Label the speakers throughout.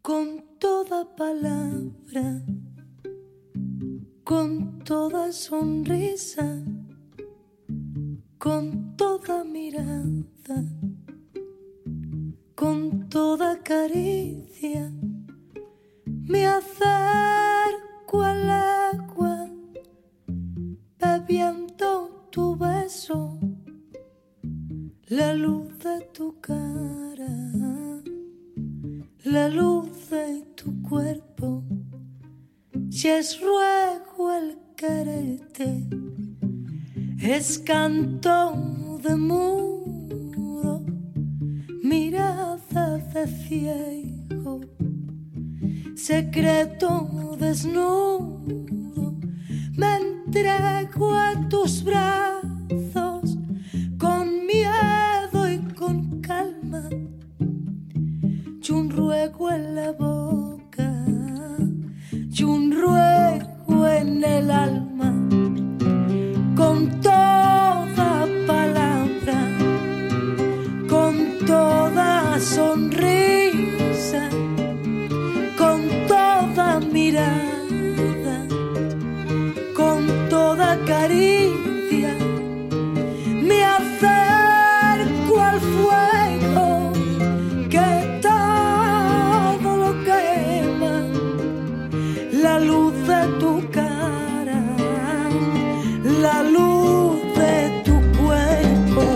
Speaker 1: con toda palabra, con toda sonrisa, con toda mirada, con toda caricia, me acerco al agua, bebiendo tu beso, la luz de tu cara, la luz de tu cuerpo. Si es ruego el quererte, es canto de mudo, mirada de ciego, secreto desnudo. Me entrego a tus brazos con miedo y con calma, y un ruego en la boca y un ruego en el alma, con toda palabra, con toda sonrisa, con toda mirada, con toda caricia, me acerco al fuego que todo lo quema, la luz de tu cara, la luz de tu cuerpo.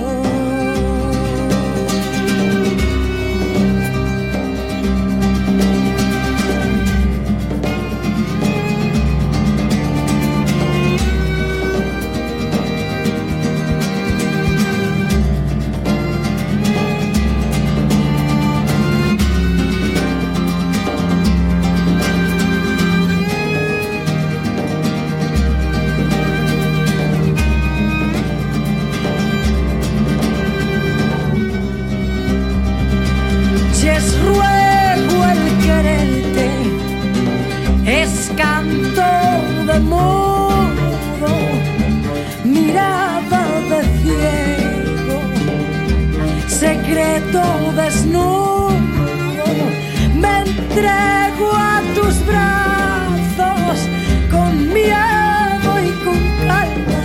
Speaker 1: Es ruego el quererte, es canto de mudo, mirada de ciego, secreto desnudo. Me entrego a tus brazos con miedo y con calma,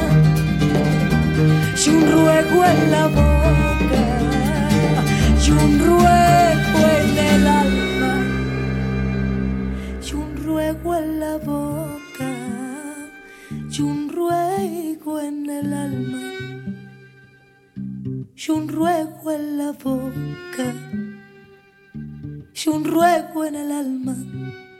Speaker 1: y un ruego en la boca y un ruego en el alma, y un ruego en la boca y un ruego en el alma, y un ruego en la boca y un ruego en el alma.